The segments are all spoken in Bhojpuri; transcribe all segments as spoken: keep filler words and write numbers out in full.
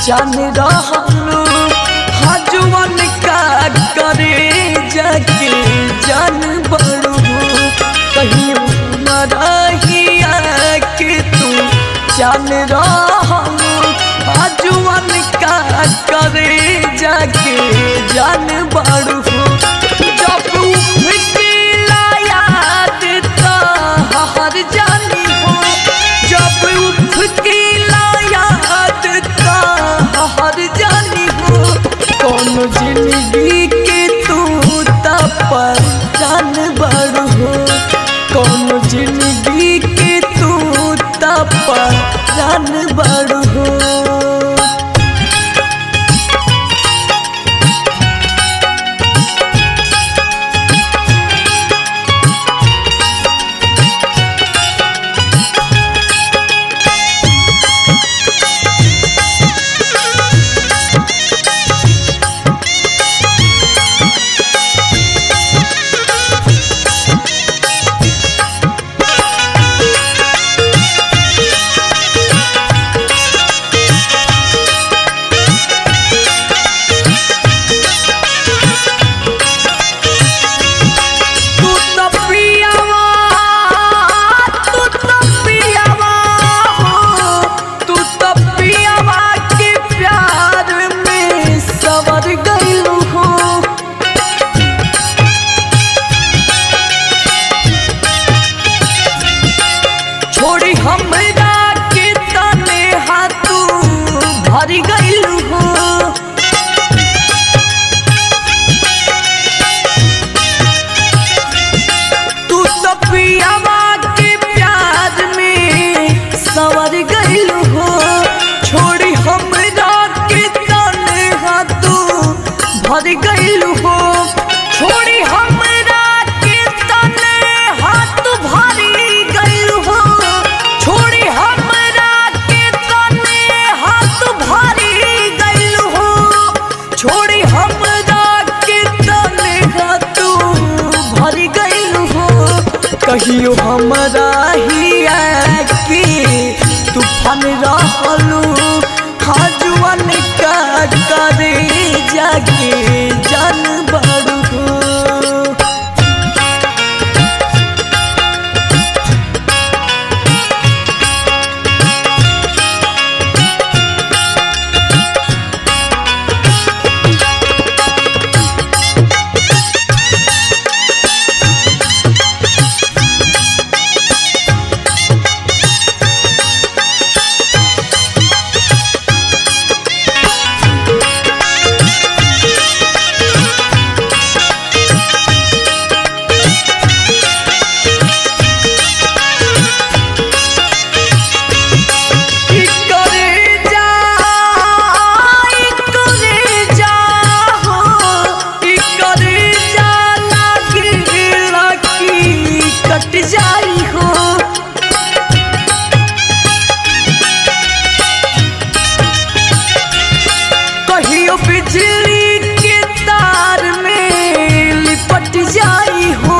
जान रहलू हजवन का करे जाके जान बड़ू कहीं मरहिया के तू जान रहलू हजवन का करे जाके जान बड़ू जब उठला याद तो हर जानी हो जब उठला याद तो हर जानी हो कौन जिंदगी के तू तप जान बड़ हो कौन जिंदगी के तू तप जान बड़ हो। भर गइल हो छोड़ी हमरा के तने हाथ भरी गइल हो छोड़ी हमरा के तने हाथ भरी गइल हो छोड़ी हमरा के तने हाथ भरी गइल हो कहियो हमरा हिया के तूफान रहलू हजवन का करे जाके जान बड़ हो। बिजली के तार में लिपट जाई हो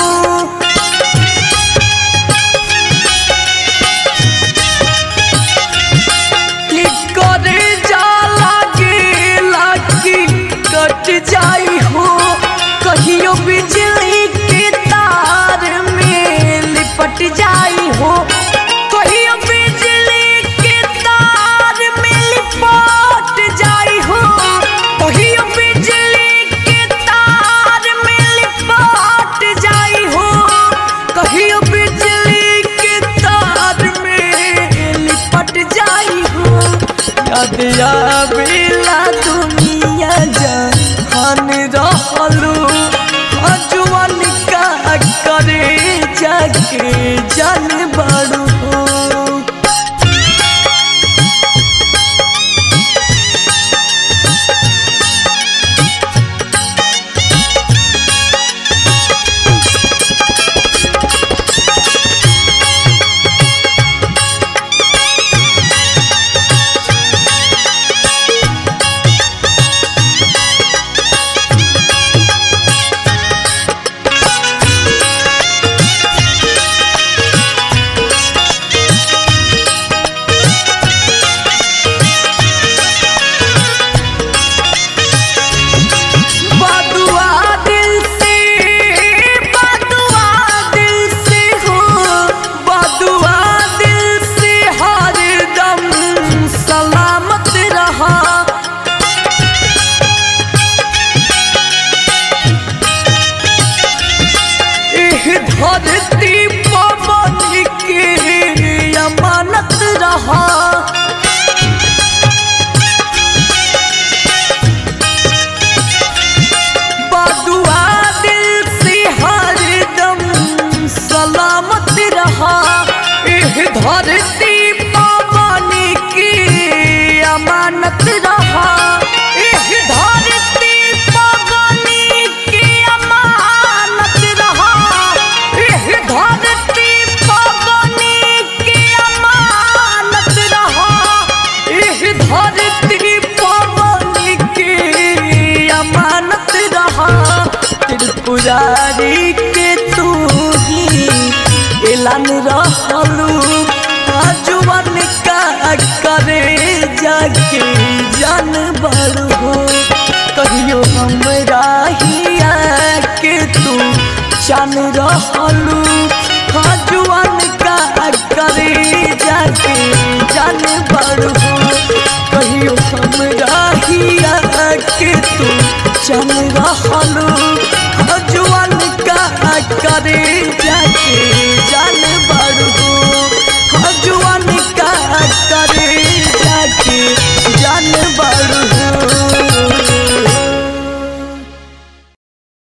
करे जाला के लागी कट जाई हो कहियो बिजली के तार में लिपट जाई हो कहियो बिजली के तार में लिपट जाई हो कहियो बिजली के तार में लिपट जाई हो कहियो बिजली के तार में लिपट जाई हो याद आवेला दुनिया जहान रहलू हजवन का करे जाके जान बड़ हो। धरती पवन के अमानत रहा। बदुआ दिल से हरदम सलामत रहा। एह धरती पवन के अमानत रहा। एह धरती पवन के अमानत रहा। एह धरती पवन के अमानत रहा। एह धरती पवन के अमानत रहा। त्रिपुरारी के तू ही एलान रहलू। आजुवन का करे जाके जानवर हो। कहियो हमरा हिया के तू जान रहलू। आजुवन का करे जाके जानवर हो। कहियो हमरा हिया के तू जान रहलू। आजुवन का करे